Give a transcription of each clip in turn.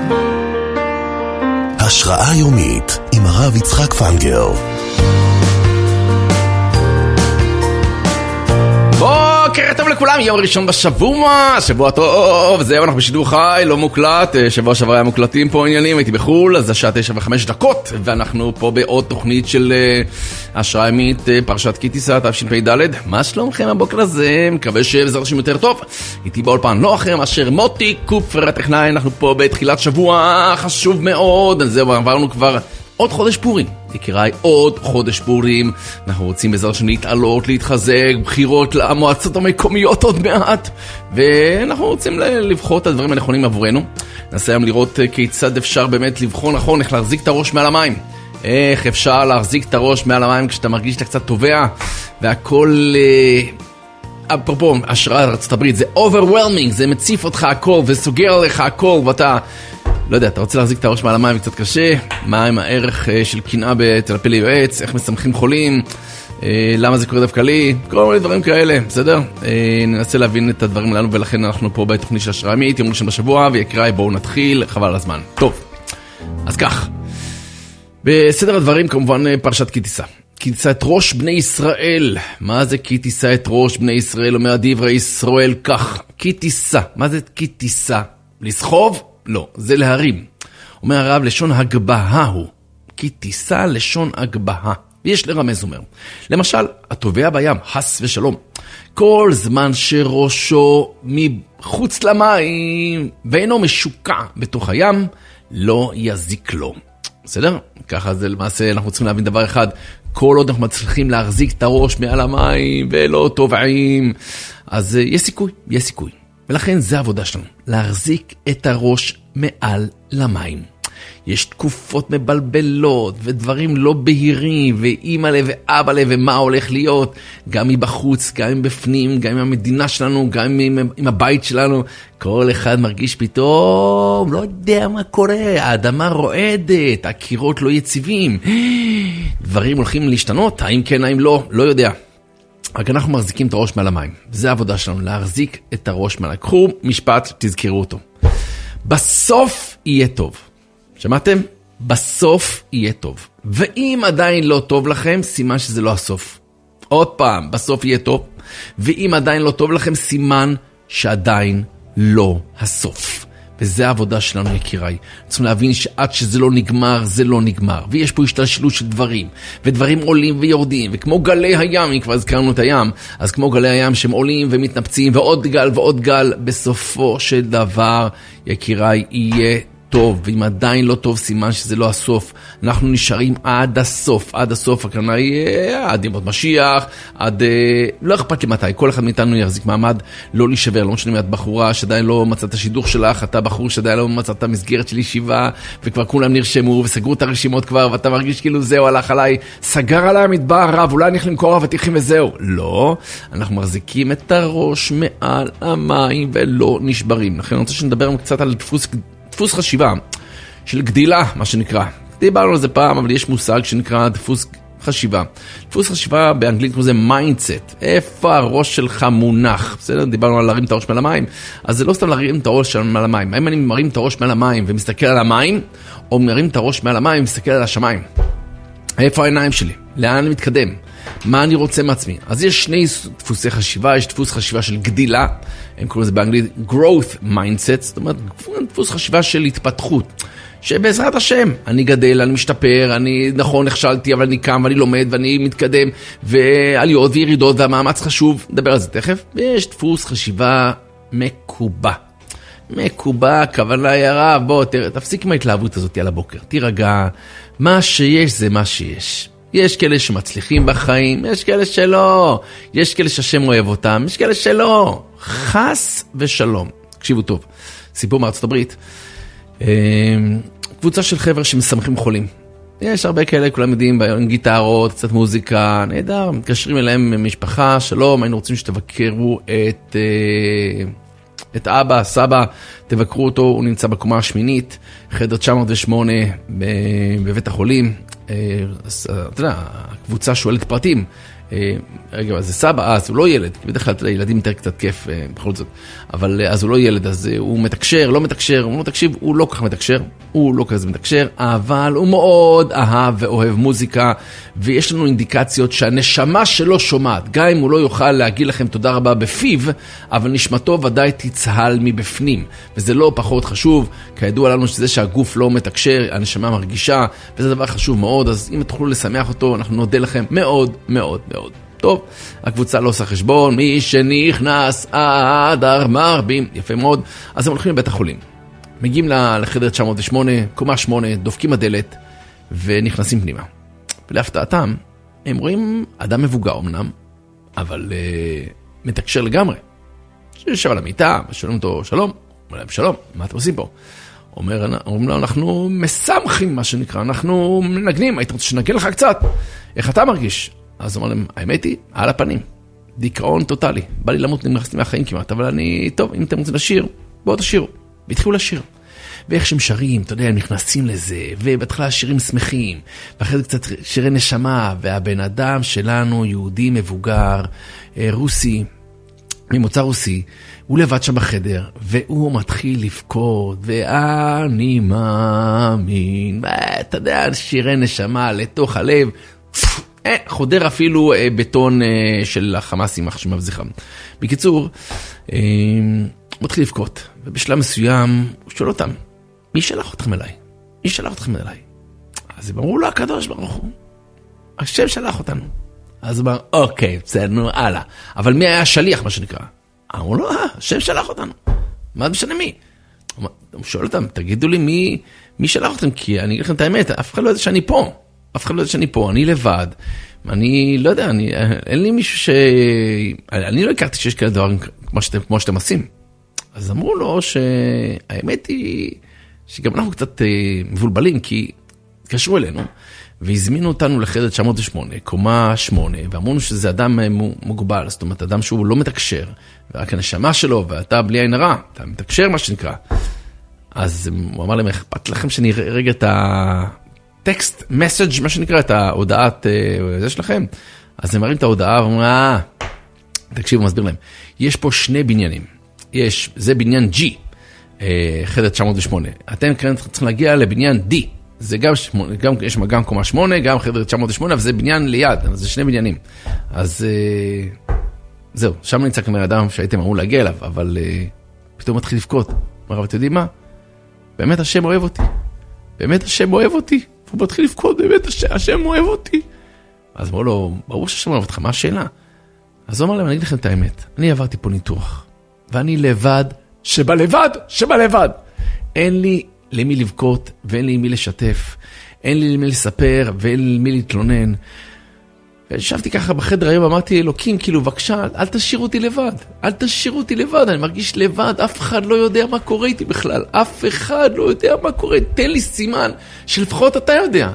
השראה יומית עם הרב יצחק פנגר. בוקר טוב לכולם, יום ראשון בשבוע, שבוע טוב, זהו, אנחנו בשידור חי, לא מוקלט, שבוע שעבר היה מוקלטים פה עניינים, הייתי בחול, אז השעה 9:05, ואנחנו פה בעוד תוכנית של השראה ימית, פרשת כי תישא, תשפ"ד. מה שלומכם הבוקר הזה? מקווה שבעזרת השם יותר טוב. איתי באולפן לא אחר מאשר מוטי קופר הטכנאי, אנחנו פה בתחילת שבוע חשוב מאוד, אז זהו, עברנו כבר עוד חודש פורים, יקיריי, עוד חודש פורים. אנחנו רוצים בעזרת השם להתעלות, להתחזק, בחירות למועצות המקומיות עוד מעט, ואנחנו רוצים לבחור את הדברים הנכונים עבורנו. ננסה היום לראות כיצד אפשר באמת לבחור נכון, איך להחזיק את הראש מעל המים. איך אפשר להחזיק את הראש מעל המים כשאתה מרגיש שאתה קצת טובע, והכל, אפרופו, השראה ארצות הברית, זה overwhelming, זה מציף אותך הכל וסוגר עליך הכל, ואתה לא יודע, אתה רוצה להחזיק את הראש מעל המים וקצת קשה, מה עם הערך של קנאה בתלפי ליועץ, איך מסמכים חולים, למה זה קורה דווקא לי, כל מיני דברים כאלה, בסדר? ננסה להבין את הדברים הללו, ולכן אנחנו פה בתוכנית של השראה ימית, יום ראשון בשבוע, ויקריי, בואו נתחיל, חבל על הזמן. טוב, אז כך, בסדר הדברים כמובן פרשת כי תישא. כי תישא את ראש בני ישראל. מה זה כי תישא את ראש בני ישראל? אומר דברי ישראל כך, כי תישא. מה זה כי תישא? לסחוב? לא, זה להרים. אומר הרב, לשון הגבהה הוא. כי תישא לשון הגבהה. ויש לרמז אומר. למשל, הטובע בים, חס ושלום. כל זמן שראשו מחוץ למים ואינו משוקע בתוך הים, לא יזיק לו. בסדר? ככה זה למעשה, אנחנו צריכים להבין דבר אחד. כל עוד אנחנו מצליחים להחזיק את הראש מעל המים ולא טובעים, אז יש סיכוי, יש סיכוי. ולכן זה העבודה שלנו, להחזיק את הראש מעל למים. יש תקופות מבלבלות ודברים לא בהירים, ואמא לב ואבא לב ומה הולך להיות, גם מבחוץ, גם מבפנים, גם עם המדינה שלנו, גם עם הבית שלנו. כל אחד מרגיש פתאום, לא יודע מה קורה, האדמה רועדת, הקירות לא יציבים, דברים הולכים להשתנות, האם כן, האם לא, לא יודע. רק אנחנו מחזיקים את הראש מעל המים. זה העבודה שלנו, להחזיק את הראש מעל. קחו משפט, תזכרו אותו. בסוף יהיה טוב. שמעתם? בסוף יהיה טוב. ואם עדיין לא טוב לכם, סימן שזה לא הסוף. עוד פעם, בסוף יהיה טוב. ואם עדיין לא טוב לכם, סימן שעדיין לא הסוף. וזה העבודה שלנו, יקיריי. צריכים להבין שעד שזה לא נגמר, זה לא נגמר. ויש פה השתלשלות של דברים. ודברים עולים ויורדים. וכמו גלי הים, אם כבר הזכרנו את הים, אז כמו גלי הים שהם עולים ומתנפצים, ועוד גל ועוד גל, בסופו של דבר, יקיריי, יהיה טוב. ואם עדיין לא טוב, סימן שזה לא הסוף. אנחנו נשארים עד הסוף. עד הסוף, הכוונה היא עד ימות משיח, עד לא אכפת לי מתי. כל אחד מאיתנו יחזיק מעמד, לא להישבר. לא משנה, את בחורה שעדיין לא מצאת השידוך שלך, אתה בחור שעדיין לא מצאת מסגרת של ישיבה, וכבר כולם נרשמו וסגרו את הרשימות כבר, ואתה מרגיש כאילו זהו, הלך עליי, סגר עליי המדבר רב, אולי אני הולך למכור אבטיחים וזהו. לא, אנחנו מחזיקים את הראש מעל המים ולא נשברים. לכן אני רוצה שנדבר קצת על דפוס חשיבה של גדילה, מה שנקרא. דיברנו על זה פעם, אבל יש מושג שנקרא דפוס חשיבה. דפוס חשיבה באנגלית כמו זה mindset. איפה הראש שלך מונח? בסדר? דיברנו על להרים את הראש מעל המים. אז זה לא סתם להרים את הראש מעל המים. האם אני מרים את הראש מעל המים ומסתכל על המים, או מרים את הראש מעל המים ומסתכל על השמיים? איפה העיניים שלי? לאן אני מתקדם? מה אני רוצה מעצמי? אז יש שני דפוסי חשיבה. יש דפוס חשיבה של גדילה, הם קוראים לזה באנגלית growth mindset, זאת אומרת דפוס חשיבה של התפתחות, שבעזרת השם אני גדל, אני משתפר, אני נכון נכשלתי, אבל אני קם ואני לומד ואני מתקדם, ועליות וירידות, והמאמץ חשוב, נדבר על זה תכף. ויש דפוס חשיבה מקובע. מקובע, כוונה ירה, בוא תפסיק עם ההתלהבות הזאת על הבוקר, תירגע, מה שיש זה מה שיש. יש כאלה שמצליחים בחיים, יש כאלה שלא, יש כאלה שהשם אוהב אותם, יש כאלה שלא. חס ושלום. תקשיבו טוב, סיפור מארצות הברית, קבוצה של חבר'ה שמסמכים חולים. יש הרבה כאלה, כולם יודעים, גיטרות, קצת מוזיקה, נהדר, מתקשרים אליהם משפחה, שלום, היינו רוצים שתבקרו את אבא, סבא, תבקרו אותו, הוא נמצא בקומה השמינית, חדר 908 בבית החולים. אתה יודע, הקבוצה שואלת פרטים, רגע, זה סבא, אז הוא לא ילד, כי בדרך כלל ילדים יותר קצת כיף בכל זאת, אבל אז הוא לא ילד, אז הוא מתקשר, לא מתקשר, הוא לא תקשיב, הוא לא כך מתקשר, הוא לא כזה מתקשר, אבל הוא מאוד אהב ואוהב מוזיקה, ויש לנו אינדיקציות שהנשמה שלו שומעת, גם אם הוא לא יוכל להגיד לכם תודה רבה בפיו, אבל נשמתו ודאי תצהל מבפנים, וזה לא פחות חשוב, כידוע לנו שזה שהגוף לא מתקשר, הנשמה מרגישה, וזה דבר חשוב מאוד, אז אם תוכלו לשמח אותו, אנחנו נודה לכם מאוד מאוד מאוד. טוב, הקבוצה לא עושה חשבון, מי שנכנס אדר מרבים, יפה מאוד, אז הם הולכים לבית החולים. מגיעים לחדר 908, קומה 8, דופקים הדלת, ונכנסים פנימה. ולהפתעתם, הם רואים אדם מבוגר אמנם, אבל מתקשר לגמרי. שיושב על המיטה, ושואלים אותו, שלום, אומר להם, שלום, מה אתם עושים פה? אומרים לו, אנחנו מסמכים, מה שנקרא, אנחנו מנגנים, היית רוצה שנגן לך קצת, איך אתה מרגיש? אז אומר להם, האמת היא, על הפנים, דיכאון טוטלי, בא לי למות, נמרסתי מהחיים כמעט, אבל אני, טוב, אם אתם רוצים לשיר, בואו תשירו, והתחילו לשיר. ואיך שהם שרים, אתה יודע, הם נכנסים לזה, ובהתחלה שירים שמחים, ואחרי זה קצת שירי נשמה, והבן אדם שלנו, יהודי מבוגר, רוסי, ממוצא רוסי, הוא לבד שם בחדר, והוא מתחיל לבכות, ואני מאמין, אתה יודע, שירי נשמה לתוך הלב, חודר אפילו בטון של החמאסים, שמבזיחם. בקיצור, הוא מתחיל לבכות, ובשלב מסוים הוא שואל אותם, מי שלח אתכם אליי? מי שלח אתכם אליי? אז הם אמרו לו, הקדוש ברוך הוא. השם שלח אותנו. אז הוא אמר, אוקיי, בסדר, הלאה. אבל מי היה השליח, מה שנקרא? אמרו לו, השם שלח אותנו. מה משנה מי? הוא שואל אותם, תגידו לי מי שלח אתכם, כי אני אגיד לכם את האמת, אף אחד לא יודע שאני פה. אף אחד לא יודע שאני פה, אני לבד. אני לא יודע, אין לי מישהו אני לא הכרתי שיש כאלה דברים כמו שאתם עושים. אז אמרו לו שהאמת היא שגם אנחנו קצת מבולבלים, כי התקשרו אלינו והזמינו אותנו לחדר 908, קומה 8, ואמרנו שזה אדם מוגבל, זאת אומרת, אדם שהוא לא מתקשר, ורק הנשמה שלו, ואתה בלי עין הרע, אתה מתקשר מה שנקרא. אז הוא אמר להם, אכפת לכם שאני רגע את הטקסט, מסאג' מה שנקרא, את ההודעת זה שלכם? אז הם מראים את ההודעה ואומרים, תקשיבו, מסביר להם, יש פה שני בניינים. זה בניין G, חדר 908. אתם צריכים להגיע לבניין D. זה גם יש גם קומה 8, גם חדר 908, וזה בניין ליד, זה שני בניינים. אז זהו, שם נמצא כנראה אדם שהייתם אמרו להגיע אליו, אבל פתאום מתחיל לבכות. אבל אתם יודעים מה? באמת השם אוהב אותי. באמת השם אוהב אותי. הוא מתחיל לבכות, באמת השם אוהב אותי. אז אמרו לו, ברור שהשם אוהב אותך, מה השאלה? אז הוא אמר להם, אני אגיד לכם את האמת. אני עברתי פה ניתוח. ואני לבד, שבלבד. אין לי למי לבכות, ואין לי למי לשתף, אין לי למי לספר, ואין לי למי להתלונן. וישבתי ככה בחדר היום, אמרתי, אלוקים, כאילו, בבקשה, אל תשאיר אותי לבד, אני מרגיש לבד, אף אחד לא יודע מה קורה איתי בכלל, אף אחד לא יודע מה קורה, תן לי סימן שלפחות אתה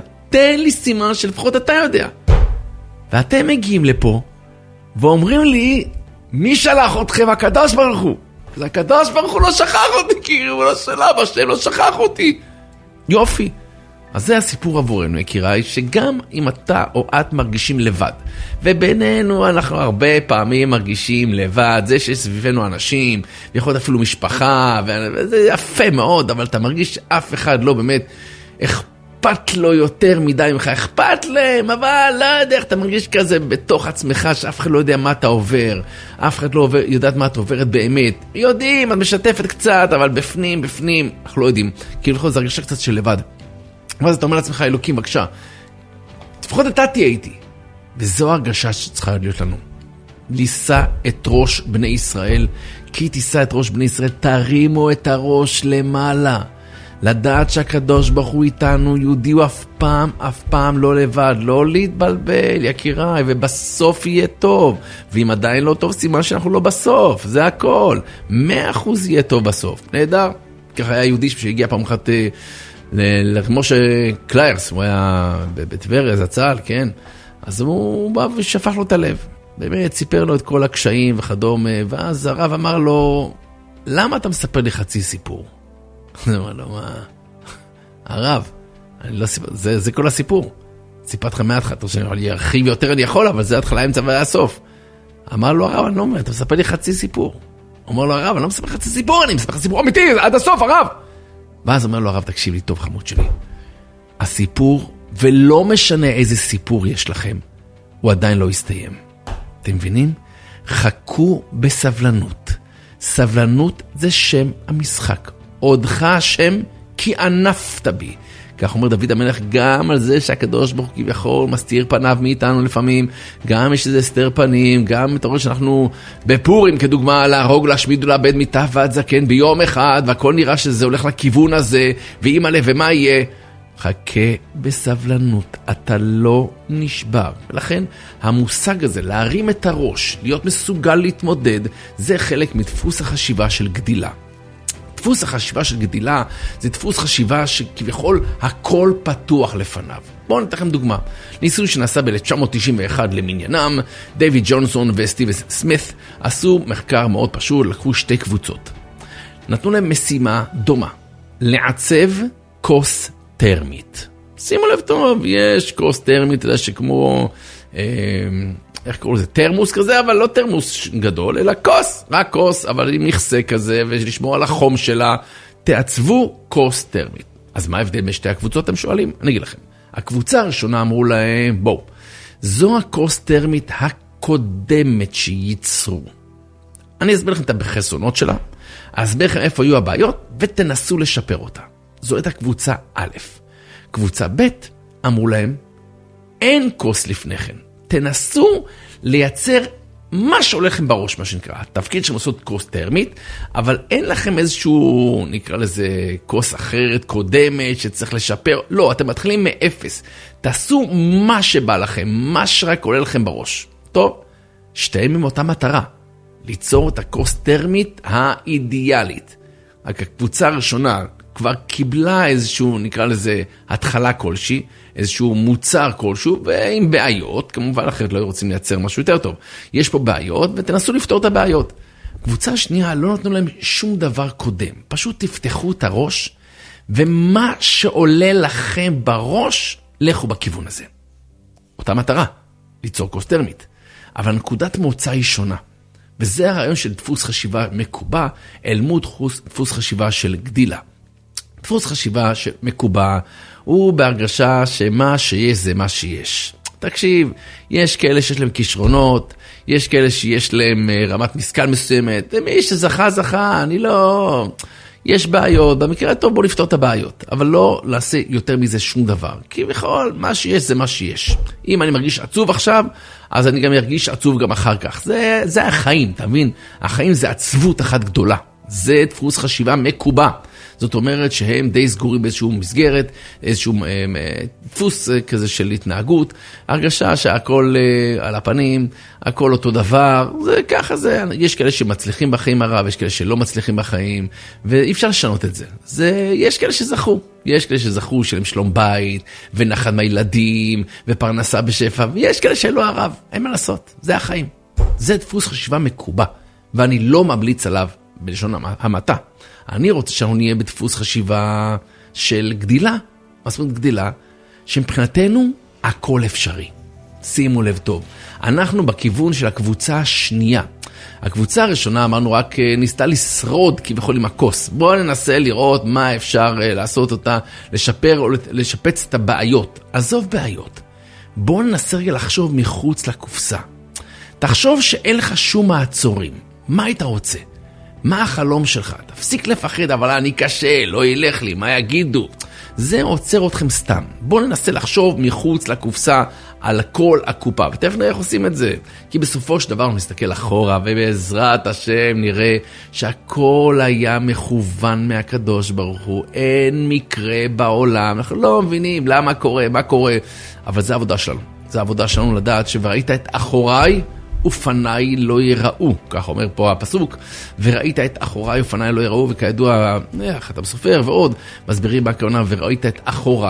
יודע. ואתם מגיעים לפה, ואומרים לי, מי שלח אתכם? הקדוש ברוך הוא. אז הקדוש ברוך הוא לא שכח אותי, כי הוא לא של אבא שלהם, לא שכח אותי. יופי. אז זה הסיפור עבורנו, יקיריי, שגם אם אתה או את מרגישים לבד, ובינינו אנחנו הרבה פעמים מרגישים לבד, זה שיש סביבנו אנשים, ויכול להיות אפילו משפחה, וזה יפה מאוד, אבל אתה מרגיש שאף אחד לא באמת אכפת לו יותר מדי ממך, אכפת להם, אבל לא יודע איך אתה מרגיש כזה בתוך עצמך, שאף אחד לא יודע מה אתה עובר, אף אחד לא יודעת מה אתה עוברת באמת. יודעים, את משתפת קצת, אבל בפנים, אנחנו לא יודעים, כי לפחות זה הרגישה קצת של לבד. ואז אתה אומר לעצמך, אלוקים, בבקשה, לפחות אתה תהיה איתי. וזו הרגשה שצריכה להיות לנו. לישא את ראש בני ישראל, כי תישא את ראש בני ישראל, תרימו את הראש למעלה. לדעת שהקדוש ברוך הוא איתנו, יהודי הוא אף פעם לא לבד, לא להתבלבל, יקיריי, ובסוף יהיה טוב. ואם עדיין לא טוב, סימן שאנחנו לא בסוף, זה הכל. 100% יהיה טוב בסוף. נהדר. ככה היה יהודי שהגיע פעם אחת למשה קליירס, הוא היה בטבריה, זה צהל, כן? אז הוא בא ושפך לו את הלב. באמת, סיפר לו את כל הקשיים וכדומה, ואז הרב אמר לו, למה אתה מספר לי חצי סיפור? הוא אמר לו, מה? הרב, זה כל הסיפור. סיפרתי לכם מההתחלה, אתה רוצה שאני ארחיב יותר אני יכול, אבל זה התחלה, אמצע והסוף. אמר לו הרב, אני לא אומר, אתה מספר לי חצי סיפור. אומר לו הרב, אני לא מספר חצי סיפור, אני מספר לך סיפור אמיתי, עד הסוף, הרב. ואז אומר לו הרב, תקשיב לי טוב, חמוד שלי. הסיפור, ולא משנה איזה סיפור יש לכם, הוא עדיין לא יסתיים. אתם מבינים? חכו בסבלנות. סבלנות זה שם המשחק. עודך השם כי ענפת בי. כך אומר דוד המלך גם על זה שהקדוש ברוך הוא כביכול מסתיר פניו מאיתנו לפעמים, גם יש איזה הסתר פנים, גם אתה רואה שאנחנו בפורים כדוגמה להרוג, להשמיד ולאבד מטף ועד זקן ביום אחד, והכל נראה שזה הולך לכיוון הזה, ואימא לב ומה יהיה? חכה בסבלנות, אתה לא נשבר. ולכן המושג הזה, להרים את הראש, להיות מסוגל להתמודד, זה חלק מדפוס החשיבה של גדילה. דפוס החשיבה של גדילה זה דפוס חשיבה שכביכול הכל פתוח לפניו. בואו ניתן לכם דוגמה. ניסוי שנעשה ב-1991 למניינם, דיוויד ג'ונסון וסטיב סמית עשו מחקר מאוד פשוט, לקחו שתי קבוצות. נתנו להם משימה דומה, לעצב כוס טרמית. שימו לב טוב, יש כוס טרמית, אתה יודע שכמו, איך קראו לזה? תרמוס כזה, אבל לא תרמוס גדול, אלא כוס, רק כוס, אבל עם מכסה כזה, ולשמור על החום שלה, תעצבו כוס טרמית. אז מה ההבדל בשתי הקבוצות, אתם שואלים? אני אגיד לכם. הקבוצה הראשונה אמרו להם, בואו, זו הכוס טרמית הקודמת שייצרו. אני אסביר לכם את החסרונות שלה, אסביר לכם איפה היו הבעיות, ותנסו לשפר אותה. זו הייתה קבוצה א'. קבוצה ב' אמרו להם, אין כוס לפני כן. תנסו לייצר מה שהולך לכם בראש, מה שנקרא. התפקיד שהם עושות כוס טרמית, אבל אין לכם איזשהו, נקרא לזה, כוס אחרת, קודמת, שצריך לשפר. לא, אתם מתחילים מאפס. תעשו מה שבא לכם, מה שרק עולה לכם בראש. טוב, שתיהם עם אותה מטרה. ליצור את הכוס טרמית האידיאלית. הקבוצה הראשונה כבר קיבלה איזשהו, נקרא לזה, התחלה כלשהי, איזשהו מוצר כלשהו, ועם בעיות, כמובן אחרת לא רוצים לייצר משהו יותר טוב. יש פה בעיות, ותנסו לפתור את הבעיות. קבוצה שנייה, לא נתנו להם שום דבר קודם. פשוט תפתחו את הראש, ומה שעולה לכם בראש, לכו בכיוון הזה. אותה מטרה, ליצור כוס טרמית. אבל נקודת מוצא היא שונה. וזה הרעיון של דפוס חשיבה מקובע, אל מול דפוס חשיבה של גדילה. דפוס חשיבה מקובע הוא בהרגשה שמה שיש זה מה שיש. תקשיב, יש כאלה שיש להם כישרונות, יש כאלה שיש להם רמת משכל מסוימת, ומי שזכה זכה, אני לא... יש בעיות, במקרה הטוב בוא לפתור את הבעיות, אבל לא לעשה יותר מזה שום דבר, כי בכל מה שיש זה מה שיש. אם אני מרגיש עצוב עכשיו, אז אני גם ארגיש עצוב גם אחר כך. זה החיים, אתה מבין? החיים זה עצבות אחת גדולה. זה דפוס חשיבה מקובע. זאת אומרת שהם די סגורים באיזשהו מסגרת, איזשהו דפוס כזה של התנהגות, הרגשה שהכל על הפנים, הכל אותו דבר, זה ככה זה, יש כאלה שמצליחים בחיים הרב, יש כאלה שלא מצליחים בחיים, ואי אפשר לשנות את זה. יש כאלה שזכו, יש כאלה שזכו שלהם שלום בית, ונחת מהילדים, ופרנסה בשפע, ויש כאלה שלא הרב, אין מה לעשות, זה החיים. זה דפוס חשיבה מקובע, ואני לא ממליץ עליו בלשון המעטה. אני רוצה שאנחנו נהיה בדפוס חשיבה של גדילה, מה זאת אומרת גדילה? שמבחינתנו הכל אפשרי. שימו לב טוב, אנחנו בכיוון של הקבוצה השנייה. הקבוצה הראשונה אמרנו רק ניסתה לשרוד כביכול עם הכוס. בואו ננסה לראות מה אפשר לעשות אותה, לשפר או לשפץ את הבעיות. עזוב בעיות. בואו ננסה רגע לחשוב מחוץ לקופסה. תחשוב שאין לך שום מעצורים. מה היית רוצה? מה החלום שלך? תפסיק לפחד, אבל אני קשה, לא ילך לי, מה יגידו? זה עוצר אתכם סתם. בואו ננסה לחשוב מחוץ לקופסה על כל הקופה, ותכף נראה איך עושים את זה. כי בסופו של דבר נסתכל אחורה, ובעזרת השם נראה שהכל היה מכוון מהקדוש ברוך הוא. אין מקרה בעולם, אנחנו לא מבינים למה קורה, מה קורה, אבל זה העבודה שלנו. זה העבודה שלנו לדעת שראית את אחוריי, ופניי לא יראו, כך אומר פה הפסוק, וראית את אחוריי ופניי לא יראו, וכידוע, חתם סופר ועוד, מסבירים בהכוונה, וראית את אחוריי,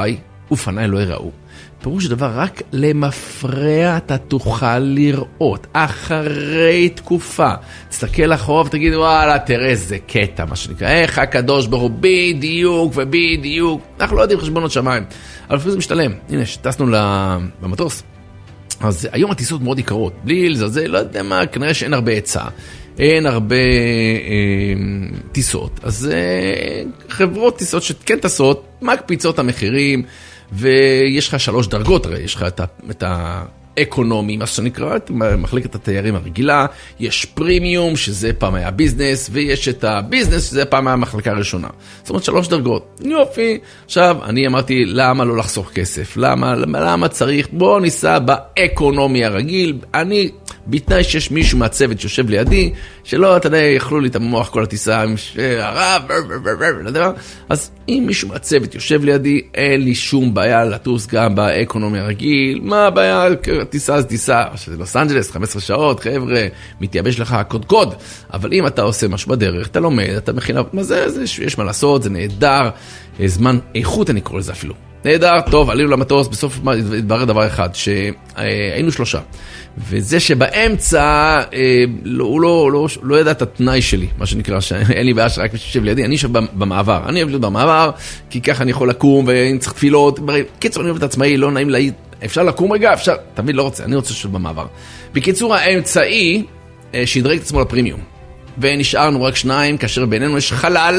ופניי לא יראו. פירוש דבר, רק למפרע אתה תוכל לראות, אחרי תקופה. תסתכל אחורה ותגיד, וואלה, תראה איזה קטע, מה שנקרא, איך הקדוש ברוך הוא בדיוק ובדיוק. אנחנו לא יודעים חשבונות שמיים, אבל לפעמים זה משתלם. הנה, שטסנו במטוס, אז היום הטיסות מאוד יקרות, בלי לזלזל, לא יודע מה, כנראה שאין הרבה היצע, אין הרבה טיסות, אז חברות טיסות שכן טסות, מקפיצות המחירים, ויש לך 3 דרגות, הרי יש לך את האקונומי, מה שנקרא, את מחלקת התיירים הרגילה, יש פרימיום, שזה פעם היה ביזנס, ויש את הביזנס, שזה פעם היה המחלקה הראשונה. זאת אומרת 3 דרגות. יופי. עכשיו, אני אמרתי, למה לא לחסוך כסף? למה צריך? בוא ניסע באקונומי הרגיל. אני, בתנאי שיש מישהו מהצוות שיושב לידי, שלא, אתה יודע, יכלו לי את המוח כל הטיסה, עם הרב, אז אם מישהו מהצוות יושב לידי, אין לי שום בעיה לטוס גם באקונומי הרגיל. מה הבעיה? טיסה זה טיסה, שזה לוס אנג'לס, 15 שעות, חבר'ה, מתייבש לך קוד. אבל אם אתה עושה משהו בדרך, אתה לומד, אתה מכין, מה זה, יש מה לעשות, זה נהדר, זמן איכות אני קורא לזה אפילו. נהדר, טוב, עלינו למטוס, בסוף התברר דבר אחד, שהיינו 3. וזה שבאמצע, הוא לא ידע את התנאי שלי, מה שנקרא, שאין לי בעיה שרק מי שיושב לידי, אני יושב במעבר. אני אוהב להיות במעבר, כי ככה אני יכול לקום, ואני צריך תפילות. קיצור, אני אוהב את עצמאי, לא נעים להעיד. אפשר לקום רגע? אפשר. תמיד לא רוצה, אני רוצה לשבת במעבר. בקיצור, האמצעי, שידרג את עצמו לפרימיום. ונשארנו רק 2, כאשר בינינו יש חלל.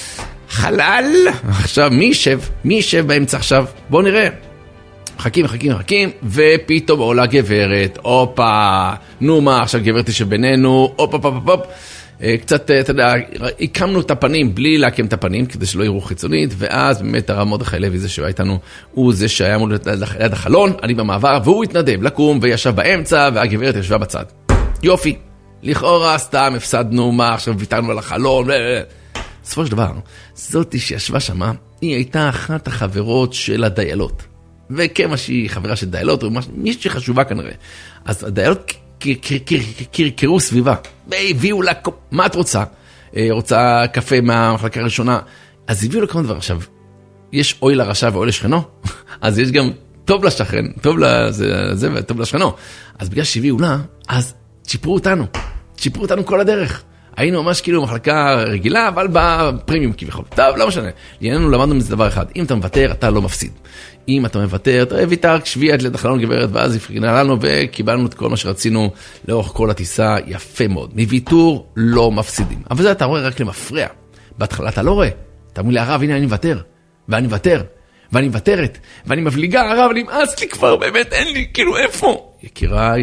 עכשיו, מי יישב באמצע עכשיו? בואו נראה. מחכים, ופתאום עולה גברת, אופה, נו מה, עכשיו גברת תשב בינינו, אופ. קצת, אתה יודע, הקמנו את הפנים, בלי להקים את הפנים, כדי שלא יראו חיצונית, ואז באמת הרב מרדכי לוי, זה שהיה איתנו, הוא זה שהיה מול ליד החלון, אני במעבר, והוא התנדב לקום, וישב באמצע, והגברת ישבה בצד. יופי, לכאורה סתם הפסדנו, מה, עכשיו ויתרנו על החלון, בסופו של דבר, זאתי שישבה שמה, היא הייתה אחת החברות של הדיילות. וכמה שהיא חברה של דיילות, או מישהו שחשובה כנראה. אז הדיילות קרקרו סביבה, והביאו לה, מה את רוצה? רוצה קפה מהמחלקה הראשונה. אז הביאו לה כמה דבר. עכשיו, יש אוי לרשע ואוי לשכנו, אז יש גם טוב לשכן, טוב לזה וטוב לשכנו. אז בגלל שהביאו לה, אז שיפרו אותנו כל הדרך. היינו ממש כאילו מחלקה רגילה, אבל בפרימיום כביכול. טוב, לא משנה. לענייננו למדנו מזה דבר אחד. אם אתה מוותר, אתה לא מפסיד. אם אתה מוותר, אתה ויתר, שבי עד ליד החלון גברת, ואז הפרינה לנו וקיבלנו את כל מה שרצינו לאורך כל הטיסה. יפה מאוד. מוויתור לא מפסידים. אבל זה אתה רואה רק למפרע. בהתחלה אתה לא רואה. אתה אומר לי, הרב, הנה אני מוותר. ואני מוותר. ואני מוותרת. ואני מבליגה, הרב, נמאס לי כבר, באמת אין לי, כאילו איפה? יקיריי,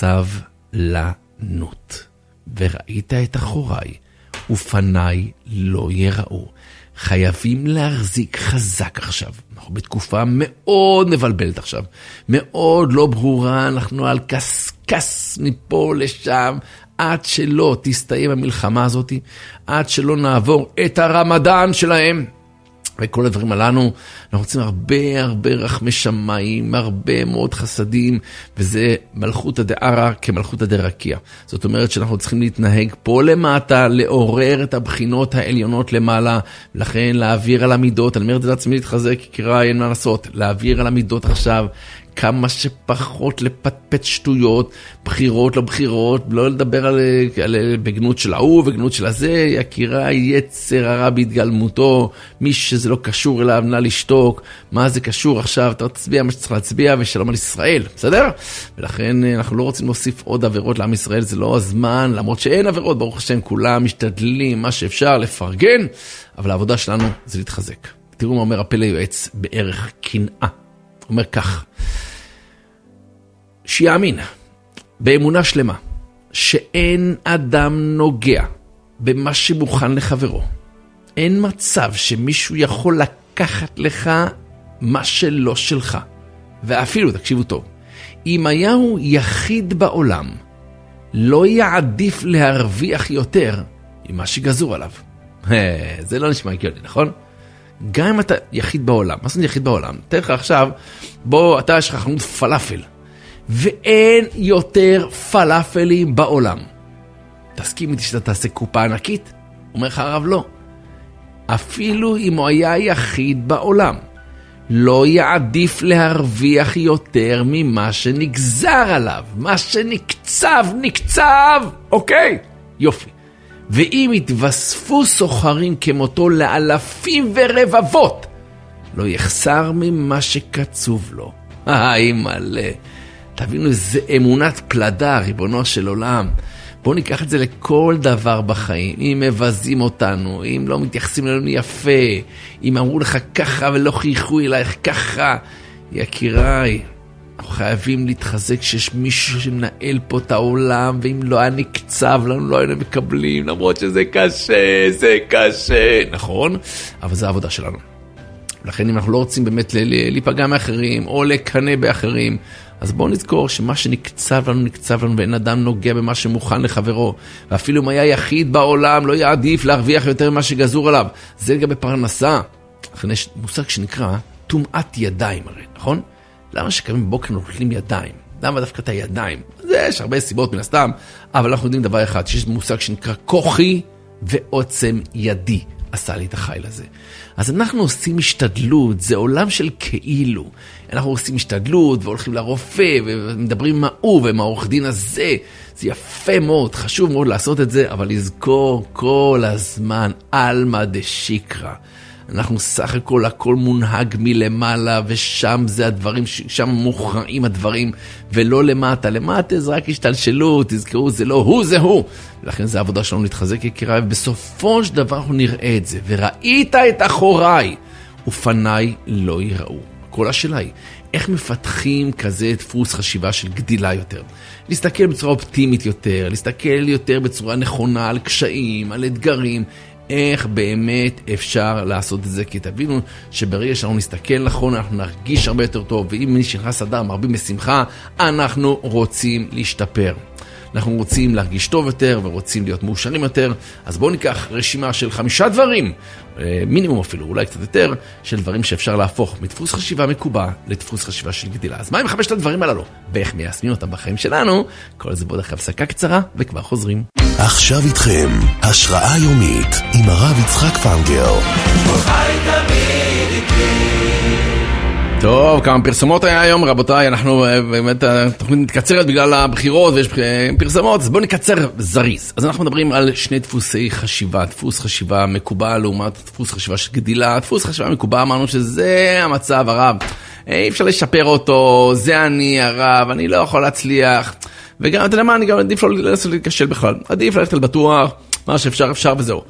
סבלנות. וראית את אחוריי, ופניי לא יראו. חייבים להחזיק חזק עכשיו. אנחנו בתקופה מאוד מבלבלת עכשיו. מאוד לא ברורה, אנחנו על קסקס מפה לשם, עד שלא תסתיים המלחמה הזאת, עד שלא נעבור את הרמדאן שלהם. וכל הדברים עלינו, אנחנו רוצים הרבה רחמי שמיים, הרבה מאוד חסדים, וזה מלכות הדערה כמלכות הדרקיה. זאת אומרת שאנחנו צריכים להתנהג פה למטה, לעורר את הבחינות העליונות למעלה, לכן להעביר על המידות, אני אומר את זה לעצמי להתחזק, יקירה, אין מה לעשות, להעביר על המידות עכשיו, כמה שפחות לפטפט שטויות, בחירות לא בחירות, לא לדבר על בגנות של ההוא וגנות של הזה, יקירה יצר הרע בהתגלמותו, מי שזה לא קשור אליו נא לשתוק, מה זה קשור עכשיו, אתה תצביע מה שצריך להצביע ושלום על ישראל, בסדר? ולכן אנחנו לא רוצים להוסיף עוד עבירות לעם ישראל, זה לא הזמן, למרות שאין עבירות, ברוך השם כולם משתדלים מה שאפשר לפרגן, אבל העבודה שלנו זה להתחזק. תראו מה אומר הפלא יועץ בערך קנאה, אומר כך, שיאמין באמונה שלמה שאין אדם נוגע במה שמוכן לחברו. אין מצב שמישהו יכול לקחת לך מה שלא שלך. ואפילו, תקשיבו טוב, אם היה הוא יחיד בעולם, לא יעדיף להרוויח יותר ממה שגזור עליו. זה לא נשמע הגיוני, נכון? גם אם אתה יחיד בעולם, מה זה יחיד בעולם? תראה לך עכשיו, בוא, אתה יש לך חנות פלאפל, ואין יותר פלאפלים בעולם. תסכים איתי שאתה תעשה קופה ענקית? אומר לך הרב לא. אפילו אם הוא היה יחיד בעולם, לא יעדיף להרוויח יותר ממה שנגזר עליו. מה נקצב, אוקיי? יופי. ואם יתווספו סוחרים כמותו לאלפים ורבבות, לא יחסר ממה שקצוב לו. מלא. תבינו איזה אמונת פלדה, ריבונו של עולם. בואו ניקח את זה לכל דבר בחיים. אם מבזים אותנו, אם לא מתייחסים לנו יפה, אם אמרו לך ככה ולא חייכו אלייך ככה, יקיריי, אנחנו חייבים להתחזק שיש מישהו שמנהל פה את העולם, ואם לא היה נקצב לנו, לא היינו מקבלים, למרות שזה קשה, נכון? אבל זה העבודה שלנו. לכן אם אנחנו לא רוצים באמת להיפגע מאחרים, או לקנא באחרים, אז בואו נזכור שמה שנקצב לנו, ואין אדם נוגע במה שמוכן לחברו. ואפילו אם היה יחיד בעולם, לא יעדיף להרוויח יותר ממה שגזור עליו. זה גם בפרנסה. לכן יש מושג שנקרא טומאת ידיים, הרי, נכון? למה שקמים בבוקר נוטלים ידיים? למה דווקא את הידיים? יש הרבה סיבות מן הסתם, אבל אנחנו יודעים דבר אחד, שיש מושג שנקרא כוחי ועוצם ידי. עשה לי את החיל הזה. אז אנחנו עושים השתדלות, זה עולם של כאילו. אנחנו עושים השתדלות והולכים לרופא ומדברים עם ההוא ועם העורך דין הזה. זה יפה מאוד, חשוב מאוד לעשות את זה, אבל לזכור כל הזמן אלמא דשיקרא. אנחנו סך הכל מונהג מלמעלה, ושם זה הדברים, שם מוכרעים הדברים, ולא למטה. למטה זה רק השתלשלות, תזכרו, זה לא הוא, זה הוא. ולכן זה העבודה שלנו להתחזק יקיריי, ובסופו של דבר אנחנו נראה את זה. וראית את אחוריי, ופניי לא יראו. כל השאלה היא, איך מפתחים כזה דפוס חשיבה של גדילה יותר? להסתכל בצורה אופטימית יותר, להסתכל יותר בצורה נכונה על קשיים, על אתגרים, איך באמת אפשר לעשות את זה, כי תבינו שברגע שאנחנו נסתכל נכון, אנחנו נרגיש הרבה יותר טוב, ואם נשנכנס אדם מרבים בשמחה, אנחנו רוצים להשתפר. אנחנו רוצים להרגיש טוב יותר, ורוצים להיות מאושרים יותר, אז בואו ניקח רשימה של 5 דברים, מינימום אפילו, אולי קצת יותר, של דברים שאפשר להפוך מדפוס חשיבה מקובע לדפוס חשיבה של גדילה. אז מה עם 5 הדברים הללו? ואיך מיישמים אותם בחיים שלנו? כל זה בעוד אחרי הפסקה קצרה, וכבר חוזרים. עכשיו איתכם, השראה יומית עם הרב יצחק פנגר. טוב, כמה פרסומות היה היום, רבותיי, אנחנו באמת, התוכנית מתקצרת בגלל הבחירות ויש פרסומות, אז בואו נקצר זריז. אז אנחנו מדברים על 2 דפוסי חשיבה, דפוס חשיבה מקובע לעומת דפוס חשיבה של גדילה. דפוס חשיבה מקובע אמרנו שזה המצב, הרב, אי אפשר לשפר אותו, זה אני הרב, אני לא יכול להצליח, וגם, אתה יודע מה, אני גם עדיף לא לנסות להיכשל בכלל, עדיף ללכת על בטוח, מה שאפשר אפשר וזהו.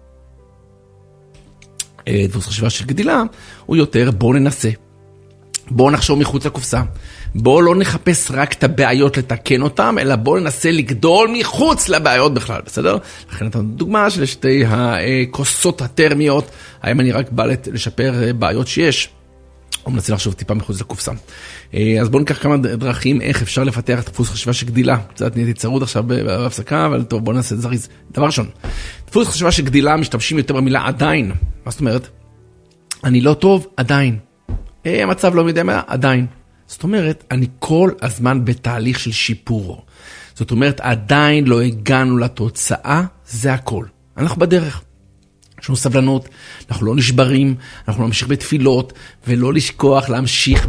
דפוס חשיבה של גדילה הוא יותר בוא ננסה. בואו נחשוב מחוץ לקופסה. בואו לא נחפש רק את הבעיות לתקן אותם, אלא בואו ננסה לגדול מחוץ לבעיות בכלל, בסדר? לכן נתנו דוגמה של 2 הכוסות הטרמיות, האם אני רק בא לשפר בעיות שיש, או מנסה לחשוב טיפה מחוץ לקופסה. אז בואו ניקח כמה דרכים איך אפשר לפתח את דפוס חשיבה של גדילה. קצת נהייתי צרוד עכשיו בהפסקה, אבל טוב, בואו נעשה את זריז. דבר ראשון, דפוס חשיבה של גדילה משתמשים יותר במילה עדיין. מה זאת אומרת? אני לא טוב, עדיין. המצב לא יודע מה, עדיין. זאת אומרת, אני כל הזמן בתהליך של שיפורו. זאת אומרת, עדיין לא הגענו לתוצאה, זה הכל. אנחנו בדרך. יש לנו סבלנות, אנחנו לא נשברים, אנחנו נמשיך בתפילות, ולא לשכוח להמשיך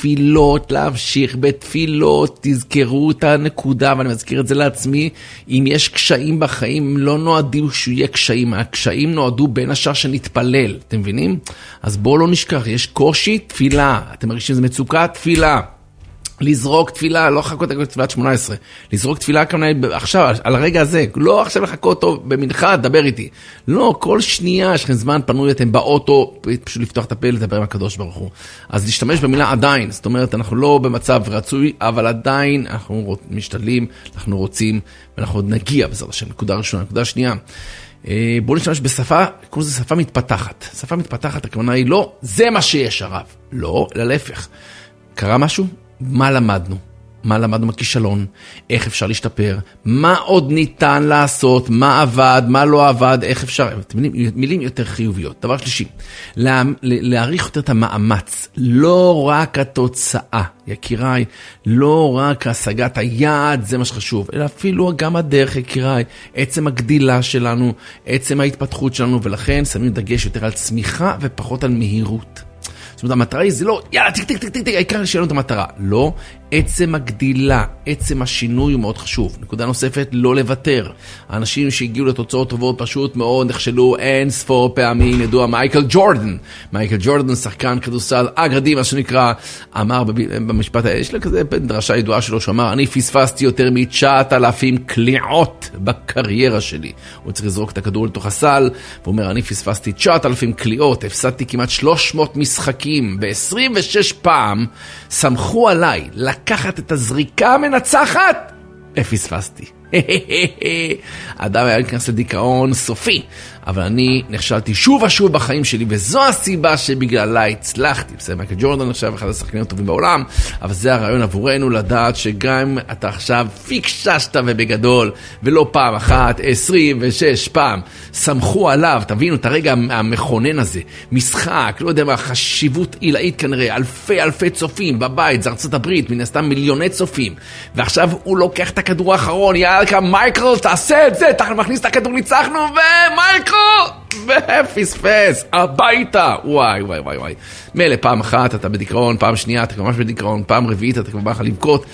בתפילות, תזכרו את הנקודה, ואני מזכיר את זה לעצמי, אם יש קשיים בחיים, לא נועדו שיהיה קשיים, הקשיים נועדו בין השאר שנתפלל, אתם מבינים? אז בואו לא נשכח, יש קושי, תפילה, אתם מרגישים שזה מצוקה, תפילה. לזרוק תפילה, לא לחכות את תפילת 18, לזרוק תפילה כמובן עכשיו, על הרגע הזה, לא עכשיו לחכות אותו במנחה, דבר איתי. לא, כל שנייה יש לכם זמן פנוי, אתם באוטו, פשוט לפתוח את הפה, לדבר עם הקדוש ברוך הוא. אז להשתמש במילה עדיין, זאת אומרת, אנחנו לא במצב רצוי, אבל עדיין אנחנו משתדלים, אנחנו רוצים, ואנחנו עוד נגיע בעזרת השם. נקודה ראשונה, נקודה שנייה. בואו נשתמש בשפה, קוראים לזה שפה מתפתחת. שפה מתפתחת, הכוונה היא לא, זה מה שיש הרב. לא, אלא להפך. קרה משהו? מה למדנו? מה למדנו מהכישלון? איך אפשר להשתפר? מה עוד ניתן לעשות? מה עבד? מה לא עבד? איך אפשר? מילים יותר חיוביות. דבר שלישי, להעריך יותר את המאמץ. לא רק התוצאה, יקיריי, לא רק השגת היעד, זה מה שחשוב, אלא אפילו גם הדרך, יקיריי, עצם הגדילה שלנו, עצם ההתפתחות שלנו, ולכן שמים דגש יותר על צמיחה ופחות על מהירות. זאת זאת אומרת, המטרה היא זה לא, יאללה, תיק, העיקר שיהיה לנו את המטרה. לא, עצם הגדילה, עצם השינוי הוא מאוד חשוב. נקודה נוספת, לא לוותר. האנשים שהגיעו לתוצאות טובות פשוט מאוד נכשלו אין ספור פעמים. ידוע מייקל ג'ורדן, שחקן כדורסל אגדי, מה שנקרא, אמר במשפט, יש לה כזה דרשה ידועה שלו, שאמר, אני פספסתי יותר מ9,000 קליעות בקריירה שלי. הוא צריך לזרוק את הכדור לתוך הסל, והוא אומר, אני פספסתי 9,000 קליעות, הפסדתי כמעט 300 משחקים, ב-26 פעם, סמכו עליי לקחת את הזריקה המנצחת, פספסתי. אדם היה להיכנס לדיכאון סופי, אבל אני נכשלתי שוב ושוב בחיים שלי, וזו הסיבה שבגללה הצלחתי. בסדר, מייקל ג'ורדן נחשב אחד השחקנים הטובים בעולם, אבל זה הרעיון עבורנו לדעת שגם אתה עכשיו פיקששת ובגדול, ולא פעם אחת, 26 פעם, סמכו עליו, תבינו את הרגע המכונן הזה, משחק, לא יודע מה, חשיבות עילאית כנראה, אלפי צופים בבית, זה ארצות הברית, מן הסתם מיליוני צופים, ועכשיו הוא לוקח את הכדור האחרון, יאללה, מייקל, תעשה את זה, אתה מכניס את הכדור, ניצחנו, ומייקל! ופספס, הביתה, וואי. מלא, פעם אחת אתה בדיכאון, פעם שנייה אתה ממש בדיכאון, פעם רביעית אתה כבר בא לך לבכות,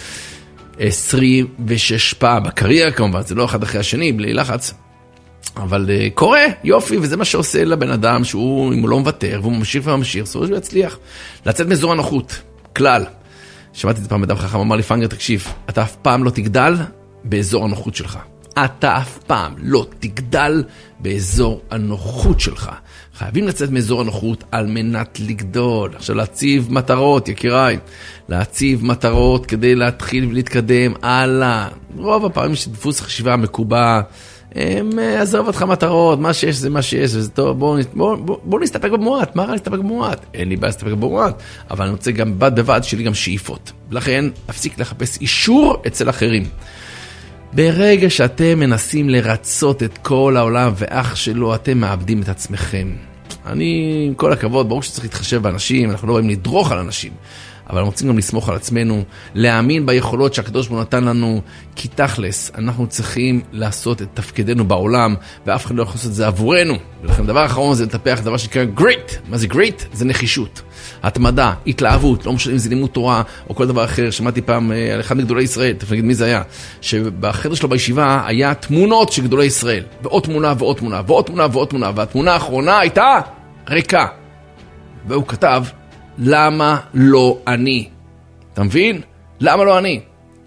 26 פעם בקריירה כמובן, זה לא אחד אחרי השני, בלי לחץ, אבל קורה, יופי, וזה מה שעושה לבן אדם, שהוא, אם הוא לא מוותר, והוא ממשיך, סוף שהוא יצליח, לצאת מאזור הנוחות, כלל, שמעתי את זה פעם אדם חכם, אמר לי, פנגר, תקשיב, אתה אף פעם לא תגדל באזור הנוחות שלך. אתה אף פעם לא תגדל באזור הנוחות שלך. חייבים לצאת מאזור הנוחות על מנת לגדול. עכשיו להציב מטרות, יקיריי. להציב מטרות כדי להתחיל ולהתקדם הלאה. רוב הפעמים שדפוס החשיבה המקובע, עזוב אותך מטרות, מה שיש זה מה שיש, וזה טוב, בוא נסתפק במועט. מה רע להסתפק במועט? אין לי בעיה להסתפק במועט, אבל אני רוצה גם בד בבד שלי גם שאיפות. לכן, אפסיק לחפש אישור אצל אחרים. ברגע שאתם מנסים לרצות את כל העולם ואח שלו, אתם מאבדים את עצמכם. אני, עם כל הכבוד, ברור שצריך להתחשב באנשים, אנחנו לא רואים לדרוך על אנשים, אבל אנחנו רוצים גם לסמוך על עצמנו, להאמין ביכולות שהקדוש ברוך הוא נתן לנו, כי תכלס, אנחנו צריכים לעשות את תפקידנו בעולם, ואף אחד לא יכול לעשות את זה עבורנו. ולכן דבר האחרון זה לטפח דבר שנקרא great. מה זה great? זה נחישות. התמדה, התלהבות, לא משנה אם זה לימוד תורה או כל דבר אחר. שמעתי פעם על אחד מגדולי ישראל, תכף נגיד מי זה היה, שבחדר שלו בישיבה היה תמונות של גדולי ישראל, ועוד תמונה ועוד תמונה ועוד תמונה ועוד תמונה, והתמונה האחרונה הייתה ריקה. והוא כתב, למה לא אני? אתה מבין? למה לא אני?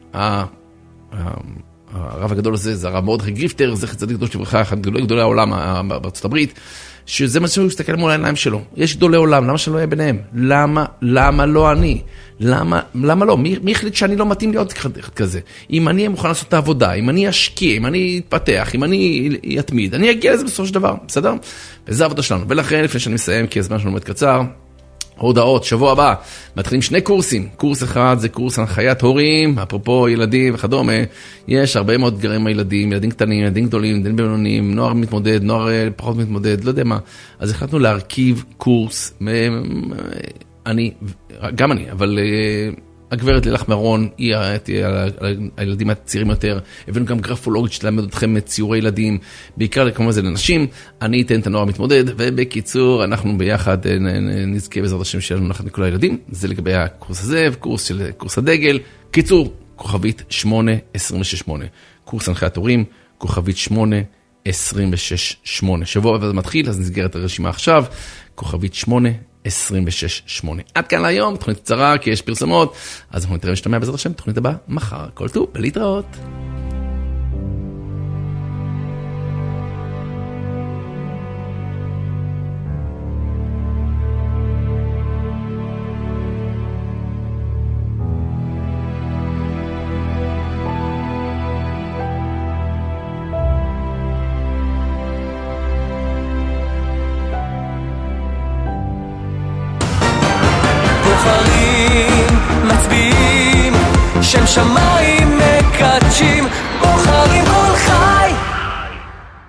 הרב הגדול הזה, זה הרב מרדכי גריפטר, זה צדיק קדוש לברכה, אחד גדולי העולם בארצות הברית, שזה מה שהוא מסתכל מול העיניים שלו. יש גדולי עולם, למה שלא יהיה ביניהם? למה לא אני? למה לא? מי החליט שאני לא מתאים להיות כזה? אם אני מוכן לעשות את העבודה, אם אני אשקיע, אם אני אתפתח, אם אני אתמיד, אני אגיע לזה בסופו של דבר, בסדר? וזה העבודה שלנו. ולכן, לפני שאני מסיים, כי הזמן שלנו מאוד קצר, הודעות, שבוע הבא, מתחילים 2 קורסים. קורס אחד זה קורס הנחיית הורים, אפרופו ילדים וכדומה. יש הרבה מאוד אתגרים עם הילדים, ילדים קטנים, ילדים גדולים, ילדים בינוניים, נוער מתמודד, נוער פחות מתמודד, לא יודע מה. אז החלטנו להרכיב קורס, גם אני, אבל הגברת לילך מרון, היא הילדים הצעירים יותר, הבאנו גם גרפולוגית שתלמד אתכם ציורי ילדים, בעיקר כמובן זה לנשים, אני אתן את הנוער המתמודד, ובקיצור אנחנו ביחד נזכה בעזרת השם שלנו נחת מכל הילדים, זה לגבי הקורס הזה, קורס הדגל, קיצור, כוכבית 8268, קורס הנחיית הורים, כוכבית 8268, שבוע הבא זה מתחיל, אז נסגרת הרשימה עכשיו, כוכבית 8268. עד כאן להיום, תוכנית קצרה, כי יש פרסומות, אז אנחנו נתראה משתמע בעזרת השם, תוכנית הבאה מחר. כל טוב, ולהתראות. מצביעים שם שמיים